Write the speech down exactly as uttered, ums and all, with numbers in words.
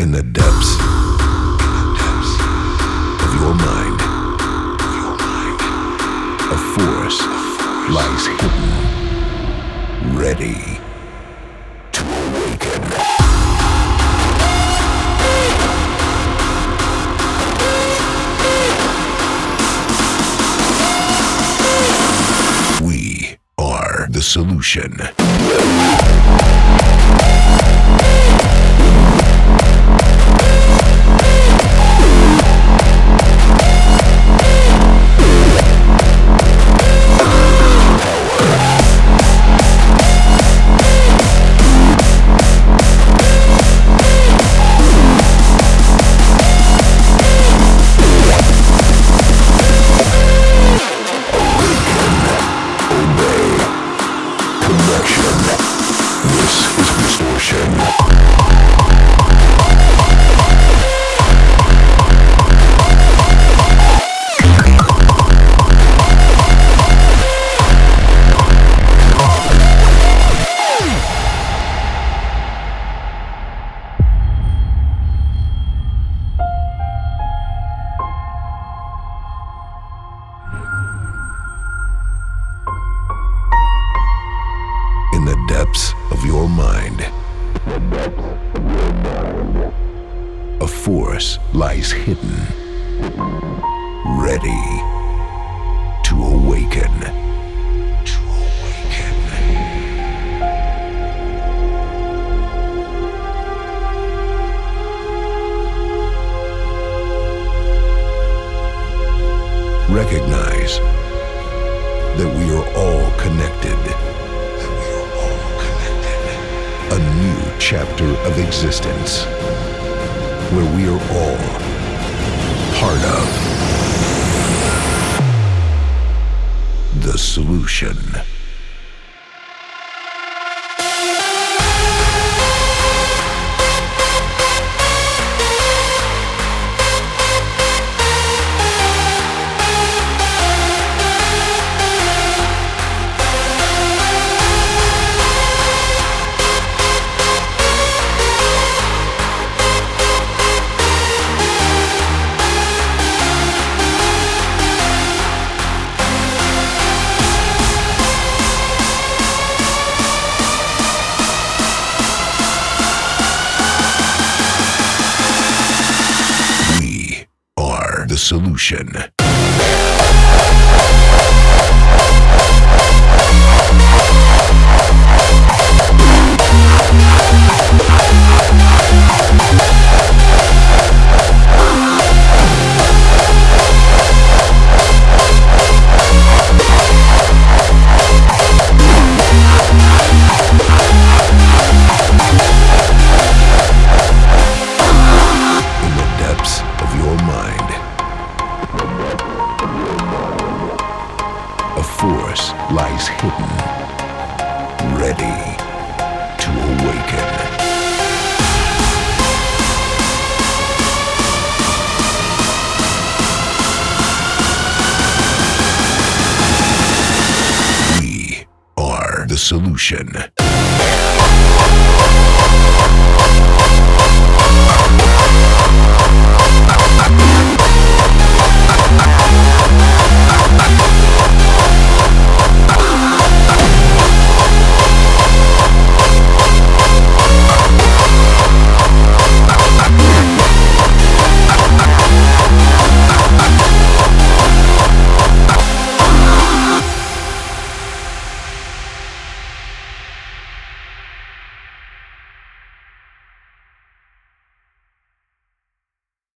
In the depths of your mind, a force lies hidden, ready to awaken. We are the solution. In the depths of your mind, a force lies hidden, ready to awaken. To awaken. Recognize that we are all connected. A new chapter of existence where we are all part of the solution. The solution. A force lies hidden, ready to awaken. We are the solution.